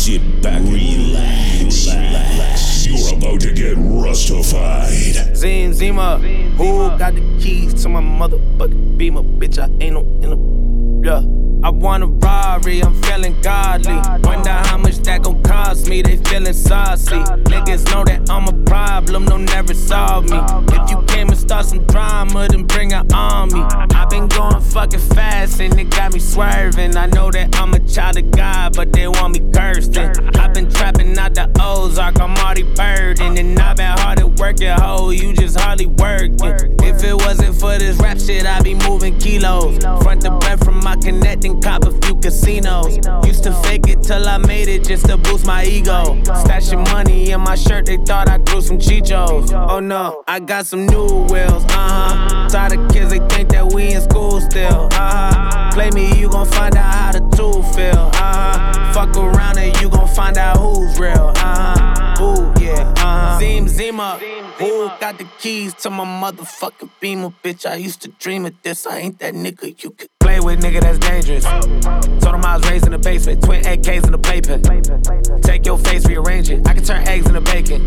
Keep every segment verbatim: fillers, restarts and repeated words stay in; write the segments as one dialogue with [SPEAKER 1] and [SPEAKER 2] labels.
[SPEAKER 1] Sit back, relax, relax. You're about to get rustified.
[SPEAKER 2] Zim Zima, who got the keys to my motherfucking Beamer? Bitch, I ain't no in a, yeah. I want a Rari, I'm feeling godly. Wonder how much that gon' cost me, they feeling saucy. Niggas know that I'm a problem, no never solve me. If you came and start some drama, then bring it on me. I been going fucking fast and it got me swerving. I know that I'm a child of God, but they want me cursed. I been trapping out the Ozark, I'm already burdened. And I been hard at work at hoe, you just hardly working. If it wasn't for this rap shit, I'd be moving kilos. Front to back from my connecting. Cop a few casinos. Used to fake it till I made it just to boost my ego. Stashing money in my shirt, they thought I grew some chichos. Oh no, I got some new wheels, uh-huh. Tired of kids, they think that we in school still, uh-huh. Play me, you gon' find out how the two feel, uh-huh. Fuck around and you gon' find out who's real, uh-huh. Ooh, yeah, uh-huh. Zim Zima, who got the keys to my motherfucking Beamer? Bitch, I used to dream of this, I ain't that nigga you could play with, nigga, that's dangerous. Told him I was raised in the basement, twin A Ks in the playpen. Take your face, rearrange it. I can turn eggs into bacon.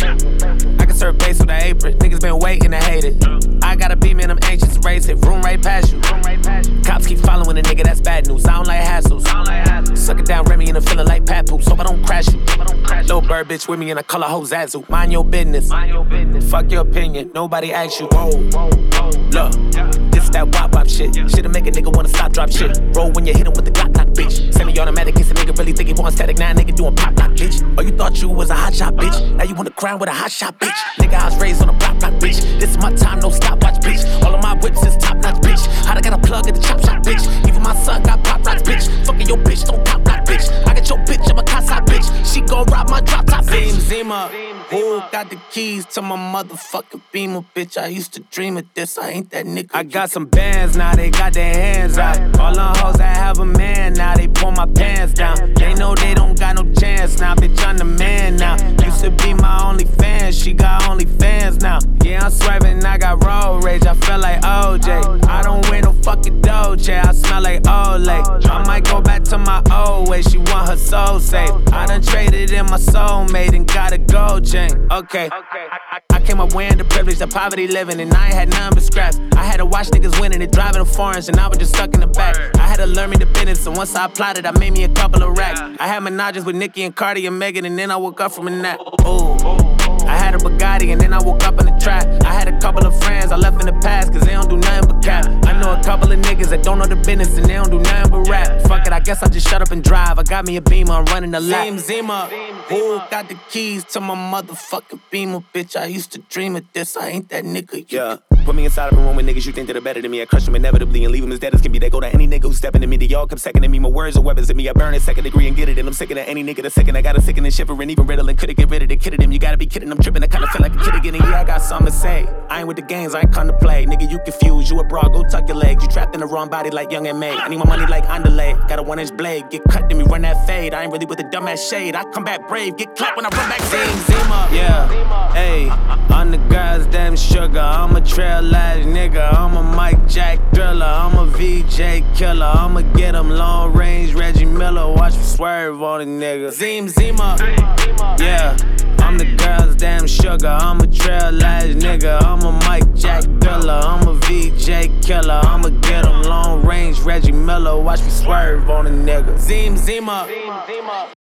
[SPEAKER 2] I can serve base with an apron. Niggas been waiting to hate it. I got a beam and I'm anxious to race it. Room right past you. Cops keep following a nigga, that's bad news. I don't like hassles. Suck it down, Remy, and I'm feeling like Papoose. Hope I don't crash you. Little bird bitch with me and I call her hoe Zazu. Mind your business. Fuck your opinion. Nobody asks you. Whoa. Look, this that wop wop shit. Shit'll make a nigga wanna stop, drop shit. Roll when you hit him with the Glock, Glock, bitch. Semi-automatic, case a nigga really think he want static. Now nigga doing pop, lock, bitch. Oh, you thought you was a hot shot, bitch. Now you on the crown with a hot shot, bitch. Nigga, I was raised on a block, block, bitch. This is my time, no stopwatch, bitch. All of my whips is top notch, bitch. How I got a plug at the chop shop, bitch. Even my son got pop rocks, bitch. Fucking your bitch, don't cop rock, bitch. I got your bitch, I'm a casa, bitch. She gon' rob my drop top, bitch. Zim Zima, who got the keys to my motherfucking Beamer? Bitch, I used to dream of this, I ain't that nigga. I got some bands now, they got their hands out. All the hoes that have a man now, they pull my pants down. They know they don't got no chance now, bitch, I'm the man now. Used to be my only fan, she got only fans now. Yeah, I'm swerving, I got road rage, I feel like O J. I don't wear no fucking Dolce, I smell like Olay. I might go back to my old way, she want her soul saved. I done traded in my soulmate and got a gold chain. Okay, I, I, I came up wearing the privilege of poverty living, and I ain't had none but scraps. I had to watch niggas winning and driving the foreigns, and I was just stuck in the back. I had to learn me the business, and once I applied it, I made me a couple of racks. I had menages with Nicki and Cardi and Megan, and then I woke up from a nap. Ooh. I had a Bugatti and then I woke up in the trap. I had a couple of friends I left in the past cause they don't do nothing but cap. I know a couple of niggas that don't know the business and they don't do nothing but rap. Fuck it, I guess I just shut up and drive. I got me a Beamer, I'm running the lap. Zim Zima, who got the keys to my motherfucking Beamer? Bitch, I used to dream of this, I ain't that nigga. Yeah, put me inside of a room with niggas you think that are better than me. I crush them inevitably and leave them as dead as can be. They go to any nigga who's stepping to me. They all come second to me. My words are weapons at me. I burn it second degree and get it. And I'm sick of any nigga that's second. I got a sick and shivering, even riddling. Could've get rid of the kid of them. You gotta be kidding, I'm tripping. I kinda feel like a kid again. And yeah, I got something to say. I ain't with the games, I ain't come to play. Nigga, you confused, you a broad, go tuck your legs. You trapped in the wrong body like Young and May. I need my money like underlay. Got a one inch blade, get cut, then me run that fade. I ain't really with the dumbass shade. I come back brave, get clapped when I run back. Zim Zima, yeah, hey, I'm the girl's damn sugar. I'm a trail ass nigga. I'm a Mike Jack thriller. I'm a V J killer. I'ma get him long range Reggie Miller. Watch me swerve on a nigga. Zim Zima, yeah, I'm the girl's damn sugar. I'm a trail ass nigga. I'm a Mike Jack thriller. I'm a V J killer. I'ma get him long range Reggie Miller. Watch me swerve on a nigga. Zim Zima.